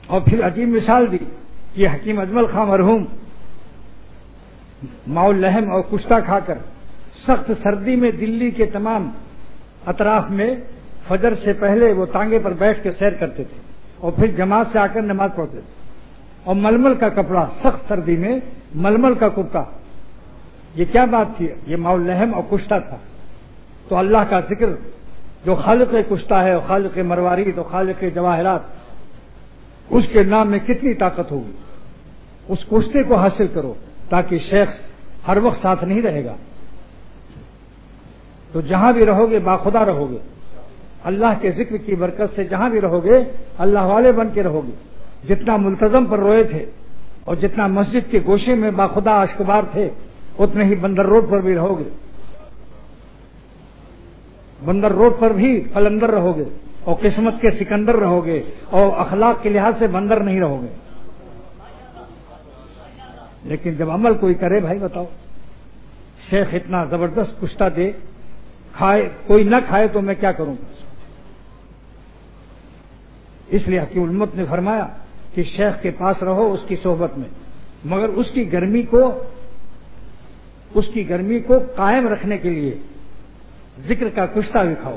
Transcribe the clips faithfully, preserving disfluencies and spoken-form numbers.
اور پھر عجیب مثال دی کہ حکیم اجمل خان مرحوم ماؤ لہم اور کشتہ کھا کر سخت سردی میں دلی کے تمام اطراف میں فجر سے پہلے وہ تانگے پر بیٹھ کے سیر کرتے تھے اور پھر جماعت سے آ کر نماز پڑھتے تھے. اور ململ کا کپڑا، سخت سردی میں ململ کا کرتا، یہ کیا بات تھی؟ یہ ماؤ لہم اور کشتہ تھا. تو اللہ کا ذکر جو خالق کشتہ ہے، خالق مروارید اور خالق جواہرات، اس کے نام میں کتنی طاقت ہوگی. اس کشتے کو حاصل کرو تاکہ شیخ ہر وقت ساتھ نہیں رہے گا. تو جہاں بھی رہو گے باخدا رہو گے. اللہ کے ذکر کی برکت سے جہاں بھی رہو گے اللہ والے بن کے رہو گے. جتنا ملتزم پر روئے تھے اور جتنا مسجد کے گوشے میں باخدا اشکبار تھے اتنے ہی بندر روڈ پر بھی رہو گے. بندر روڈ پر بھی قلندر رہو گے اور قسمت کے سکندر رہو گے اور اخلاق کے لحاظ سے بندر نہیں رہو گے. لیکن جب عمل کوئی کرے، بھائی بتاؤ، شیخ اتنا زبردست کشتہ دے، کھائے کوئی نہ کھائے تو میں کیا کروں گا. اس لیے حکیم امت نے فرمایا کہ شیخ کے پاس رہو اس کی صحبت میں، مگر اس کی گرمی کو اس کی گرمی کو قائم رکھنے کے لیے ذکر کا کشتہ بھی کھاؤ.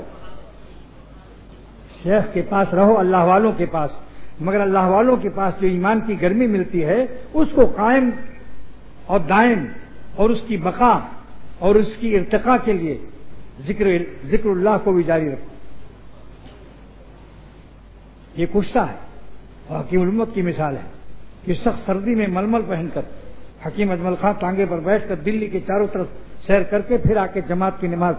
شیخ کے پاس رہو، اللہ والوں کے پاس، مگر اللہ والوں کے پاس جو ایمان کی گرمی ملتی ہے اس کو قائم اور دائم اور اس کی بقا اور اس کی ارتقاء کے لیے ذکر ذکر اللہ کو بھی جاری رکھو. یہ کشتہ ہے اور حکیم الامت کی مثال ہے کہ سخت سردی میں ململ پہن کر حکیم اجمل خان ٹانگے پر بیٹھ کر دلی کے چاروں طرف سیر کر کے پھر آ کے جماعت کی نماز،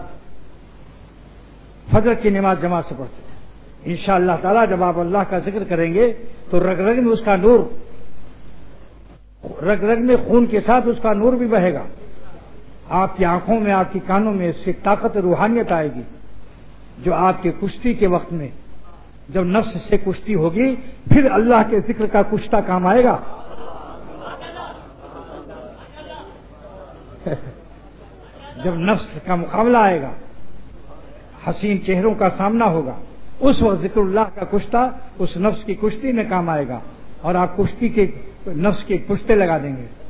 فجر کی نماز جماعت سے پڑھتے تھے. انشاءاللہ تعالی جب آپ اللہ کا ذکر کریں گے تو رگ رگ میں اس کا نور، رگ رگ میں خون کے ساتھ اس کا نور بھی بہے گا. آپ کی آنکھوں میں، آپ کی کانوں میں اس سے طاقت روحانیت آئے گی جو آپ کے کشتی کے وقت میں، جب نفس سے کشتی ہوگی پھر اللہ کے ذکر کا کشتہ کام آئے گا. جب نفس کا مقابلہ آئے گا، حسین چہروں کا سامنا ہوگا، اس وقت ذکر اللہ کا کشتہ اس نفس کی کشتی میں کام آئے گا اور آپ کشتی کے نفس کے کشتے لگا دیں گے.